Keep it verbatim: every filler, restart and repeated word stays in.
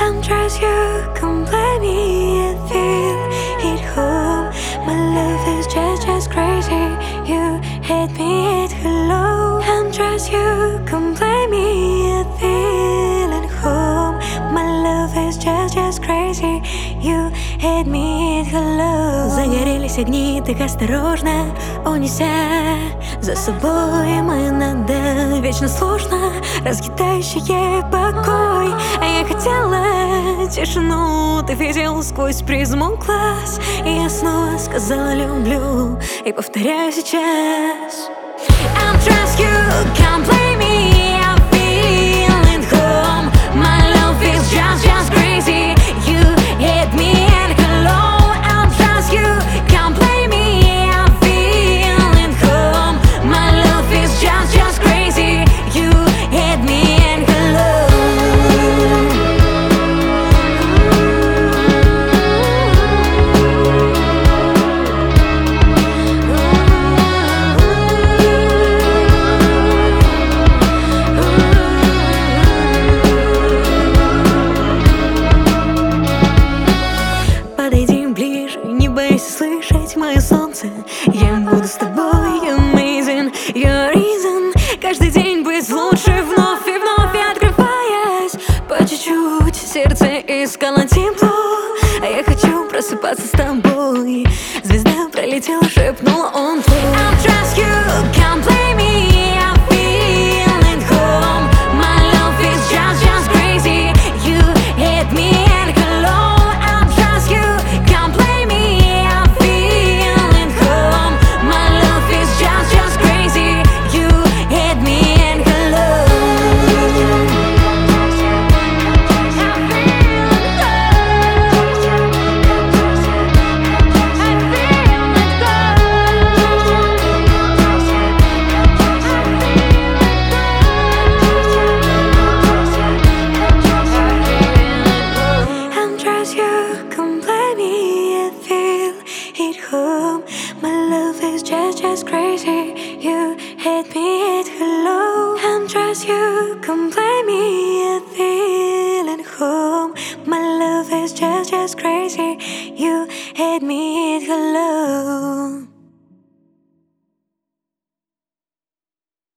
I'm trust you, come blame me, I feel it home. My love is just, just crazy. You hit me at hello. I'm trust you, come blame me, I feel at home. My love is just, just crazy. You hit me at hello. Загорелись огни, так осторожно, унеся за собой мы надо. Вечно сложно, разъедающее покой. А я хотела тишину, ты видел сквозь призму глаз. И я снова сказала люблю, и повторяю сейчас. I'm trust you, can't blame me, I feel at home. My love is just, just crazy. You hit me at hello. I'm trust you, can't blame me, I feel at home. My love is just, just crazy. You hit me at hello. Подойди ближе, не бойся слышать мое солнце. Я буду с тобой, you're amazing, you're reason. Каждый день быть лучше, вновь и вновь открываясь. По чуть-чуть сердце искало тепло, а я хочу просыпаться с тобой. Звезда пролетела, шепнул он твой. I'm trust you, can't blame me, I feel at home. My love is just, just crazy. You hit me at hello. I'm trust you, can't blame me, I feel at home. My love is just, just crazy. You hit me at hello. I'm trust you, come blame me, I feel at home. My love is just, just crazy. You hit me at hello. I'm trust you, come blame me, I feel at home. My love is just, just crazy. You hit me at hello.